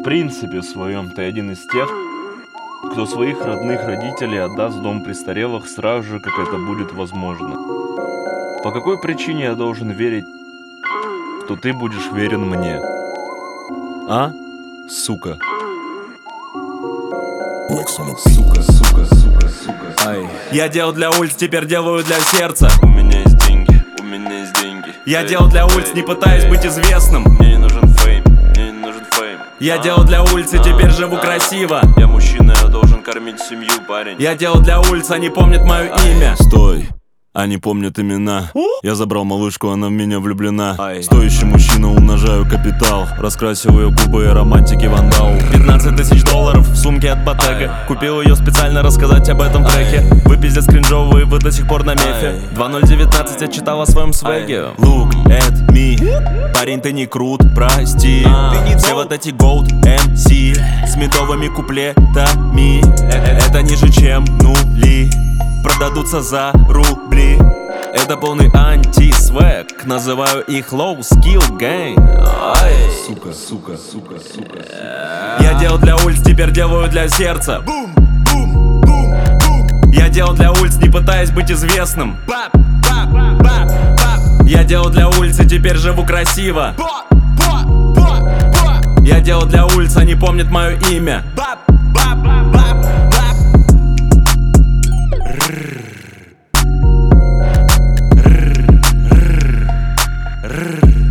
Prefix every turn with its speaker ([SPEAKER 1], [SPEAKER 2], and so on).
[SPEAKER 1] принципе своем ты один из тех, кто своих родных родителей отдаст в дом престарелых сразу же, как это будет возможно. По какой причине я должен верить, что ты будешь верен мне? А? Сука.
[SPEAKER 2] Сука, сука, сука, сука. Ай.
[SPEAKER 3] Я делал для улиц, теперь делаю для сердца.
[SPEAKER 1] У меня есть деньги, у меня есть деньги.
[SPEAKER 3] Я делал для улиц, не пытаясь быть известным.
[SPEAKER 1] Мне не нужен фейм, мне не нужен фейм.
[SPEAKER 3] Я делал для улиц, и теперь живу красиво.
[SPEAKER 1] Я мужчина, я должен кормить семью, парень.
[SPEAKER 3] Я делал для улиц, они помнят мое имя.
[SPEAKER 2] Стой, они помнят имена. Я забрал малышку, она в меня влюблена. Стоящий мужчина, умножаю капитал. Раскрасил ее губы и романтики вандал.
[SPEAKER 3] 15 тысяч долларов в сумке от Bottega. Купил ее специально рассказать об этом треке. Вы пиздец кринжовые, вы до сих пор на мефе. 2019 я читал о своем свеге.
[SPEAKER 2] Look at me. Парень, ты не крут, прости. Все вот эти gold MC с медовыми куплетами. Это ниже, чем нули. Продадутся за рубли.
[SPEAKER 3] Это полный анти-свэг. Называю их low skill gang.
[SPEAKER 2] Сука, сука, сука, сука.
[SPEAKER 3] Я делал для улиц, теперь делаю для сердца. Я делал для улиц, не пытаясь быть известным. Я делал для улиц, и теперь живу красиво. Я делал для улиц, они помнят мое имя. Rrr.